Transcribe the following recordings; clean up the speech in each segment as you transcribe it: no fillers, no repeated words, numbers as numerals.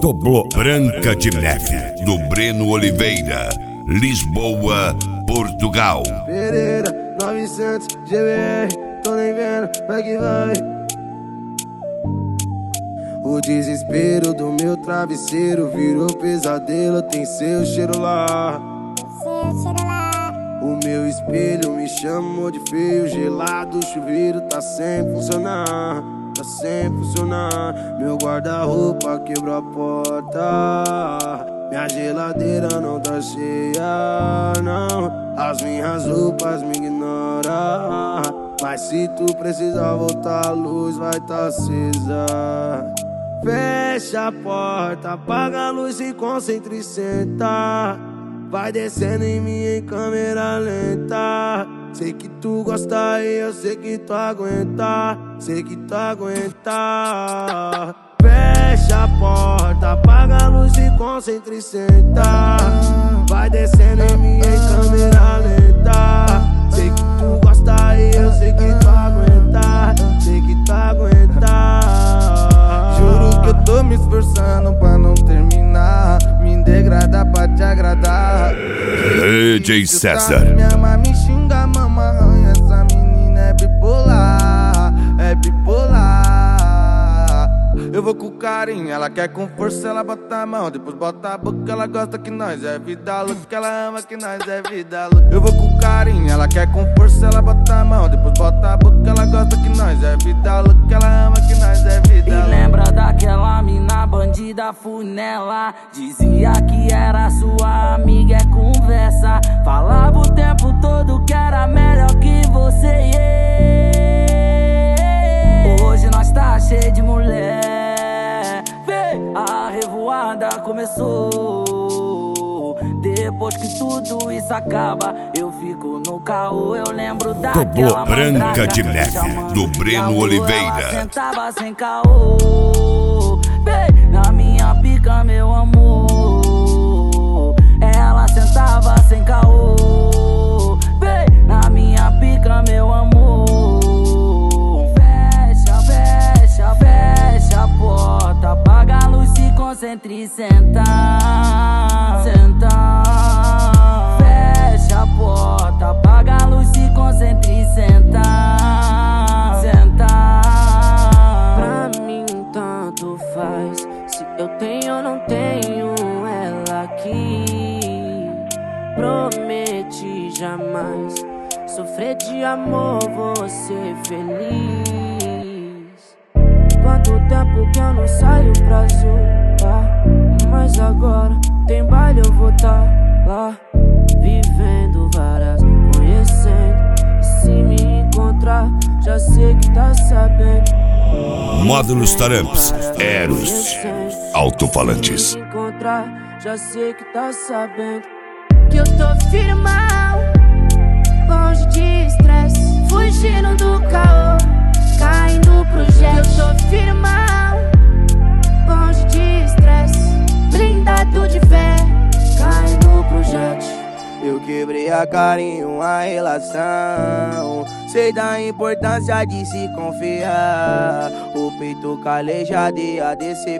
Doblô Branca de Neve, do Breno Oliveira, Lisboa, Portugal. Pereira, 900, GBR, tô nem vendo, vai que vai. O desespero do meu travesseiro virou pesadelo, tem seu cheiro lá. O meu espelho me chamou de feio, gelado, o chuveiro tá sem funcionar, tá sem funcionar. Meu guarda-roupa quebrou a porta, minha geladeira não tá cheia, não. As minhas roupas me ignoram, mas se tu precisar voltar, a luz vai tá acesa. Fecha a porta, apaga a luz, se concentra e senta. Vai descendo em mim em câmera lenta. Sei que tu gosta e eu sei que tu aguenta, sei que tu aguenta. Fecha a porta, apaga a luz, se concentra e senta. Vai descendo em mim em câmera lenta. Sei que tu gosta e eu sei que tu aguenta, sei que tu aguenta. Juro que eu tô me esforçando pra não terminar, me degradar pra te agradar. DJ César. Minha mãe me xinga, mama arranha, essa menina é bipolar, é bipolar. Eu vou com carinho, ela quer com força, ela bota a mão, depois bota a boca, ela gosta que nós é vida louca, ela ama que nós é vida louca. Eu vou com carinho, ela quer com força, ela bota a mão, depois bota a boca, ela gosta que nós é vida louca, ela ama que nós é vida louca. E lembra daquela mina bandida funela, dizia que era sua amiga, é conversa. Falava o tempo todo que era melhor que você, Hoje nós tá cheio de mulher, vem, a revoada começou. Depois que tudo isso acaba, eu fico no caô. Eu lembro daquela Branca de Neve, do Breno Oliveira. Ela sentava sem caô, vem, na minha pica, meu amor. Ela sentava sem caô, vem, na minha pica, meu amor. Fecha a porta, apaga a luz, se concentre e senta. Fecha a porta, apaga a luz, se concentre e senta. Pra mim tanto faz se eu tenho ou não tenho ela aqui. Prometi jamais sofrer de amor, vou ser feliz. Quanto tempo que eu não saio pra zoar, mas agora tem baile, eu vou tá lá, vivendo várias, conhecendo. E se me encontrar, já sei que tá sabendo. Módulos Taramps, Eros, alto-falantes. Se me encontrar, já sei que tá sabendo que eu tô firmão, longe de estresse, fugindo do caô, caindo pro jet. Eu tô firmão, longe de estresse, blindado de fé, caindo pro jet. Eu quebrei a cara em uma relação, sei da importância de se confiar. O peito calejado e a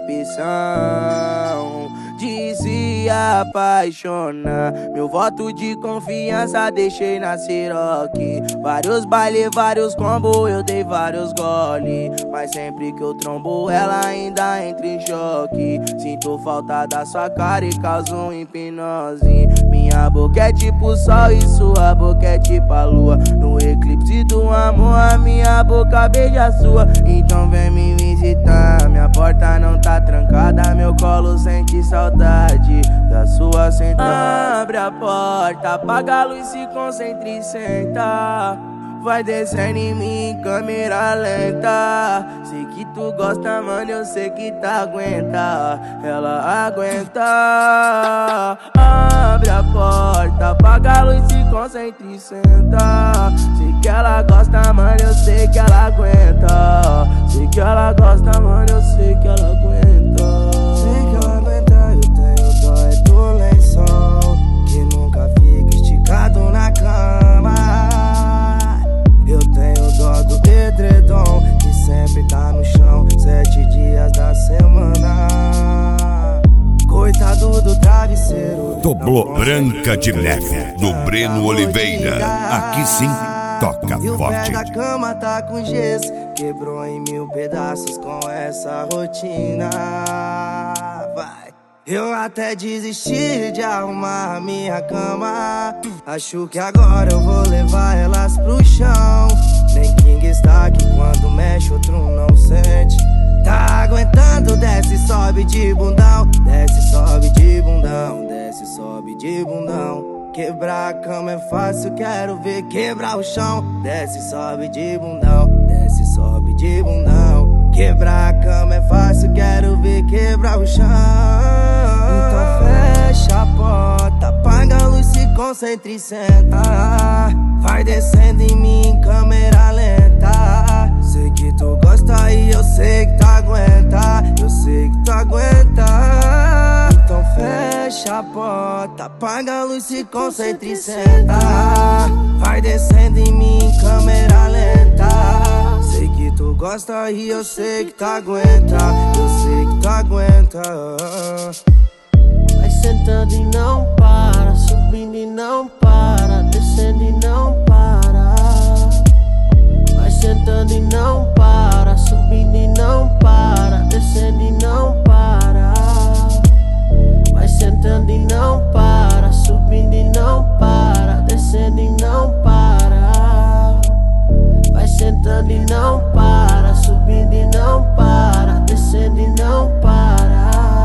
decepção de se apaixonar. Meu voto de confiança deixei na Ciroc. Vários bailes, vários combos, eu dei vários gole, mas sempre que eu trombo ela ainda entra em choque. Sinto falta da sua cara e causo hipnose. Minha boca é tipo sol e sua boca é tipo a lua. No eclipse do amor a minha boca beija a sua. Então vem me visitar, minha porta não tá trancada, meu colo sente saudade da sua sentada. Abre a porta, apaga a luz, se concentra e senta. Vai descendo em mim em câmera lenta. Sei que tu gosta, mano, eu sei que tá aguenta. Ela aguenta. Abre a porta, apaga a luz, se concentra e senta. Sei que ela gosta, mano, eu sei que ela aguenta. Sei que ela gosta, mano, eu sei que ela aguenta. Sei que ela aguenta, eu tenho dó é do lençol, que nunca fica esticado na cama. Eu tenho dó do edredom, que sempre tá no chão 7 dias da semana. Branca de Neve, do Breno Oliveira. Aqui sim, toca E o forte. pé da cama tá com gesso, quebrou em 1000 pedaços com essa rotina. Vai. Eu até desisti de arrumar a minha cama. Acho que agora eu vou levar elas pro chão. Nem King está aqui quando mexe, outro não sente. Tá aguentando, desce, sobe de bundão. Desce, sobe de bundão. Desce, sobe de bundão. Quebrar a cama é fácil, quero ver quebrar o chão. Desce, sobe de bundão. Desce, sobe de bundão. Quebrar a cama é fácil, quero ver quebrar o chão. Então fecha a porta, apaga a luz, se concentra e senta. Vai descendo em mim em câmera lenta. Sei que tu gosta e eu sei que tu aguenta. Eu sei que tu aguenta. Então fecha a porta, apaga a luz, se concentra e senta. Vai descendo em mim em câmera lenta. Sei que tu gosta e eu sei que tu aguenta. Eu sei que tu aguenta. Vai sentando e não para, subindo e não para, descendo e não para. Vai sentando e não para, subindo e não para, descendo e não para. Vai sentando e não para, subindo e não para, descendo e não para. Vai sentando e não para, subindo e não para, descendo e não para.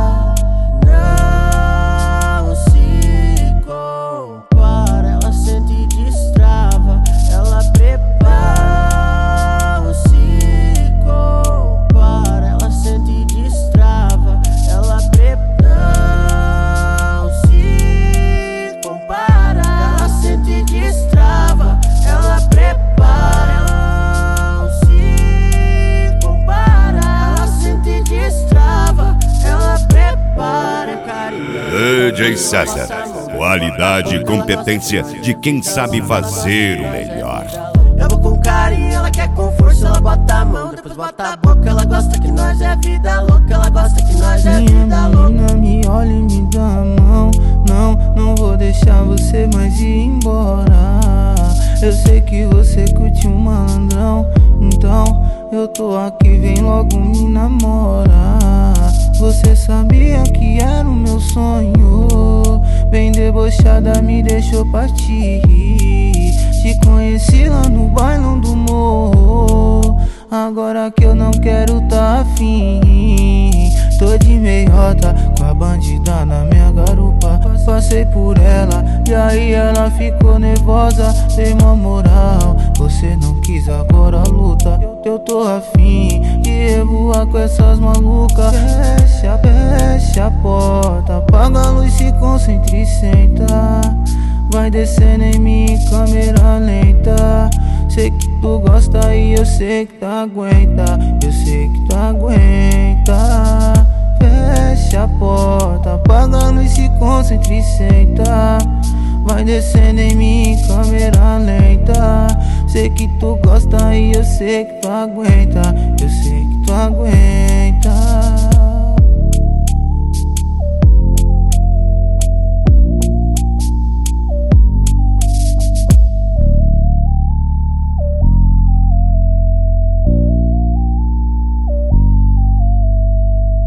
Não se compara, ela sente e destrava, ela prepara. Não se compara, ela sente e destrava, ela prepara. Não se compara, ela sente e destrava, ela prepara. Não se compara, ela sente e destrava, ela prepara, carinho. DJ César, qualidade e competência de quem sabe fazer o melhor. Eu vou com carinho, ela quer com força, ela bota a mão, depois bota a boca. Ela gosta que nós é vida louca, ela gosta que nós é vida louca. Menina, me olha e me dá a mão. Não vou deixar você mais ir embora. Eu sei que você curte um malandrão, então eu tô aqui, vem logo me namorar. Você sabia que era o meu sonho, bem debochada me deixou partir. Te conheci lá no bailão do morro, agora que eu não quero tá afim. Tô de meiota com a bandida na minha garupa. Passei por ela e aí ela ficou nervosa. Dei uma moral, você não quis, agora luta. Eu tô afim de revoar com essas malucas. Fecha a porta, apaga a luz, se concentra e senta. Vai descendo em mim em câmera lenta. Sei que tu gosta e eu sei que tu aguenta. Eu sei que tu aguenta. Fecha a porta, apaga a luz, se concentra e senta. Vai descendo em mim em câmera lenta. Sei que tu gosta e eu sei que tu aguenta. Eu sei que tu aguenta.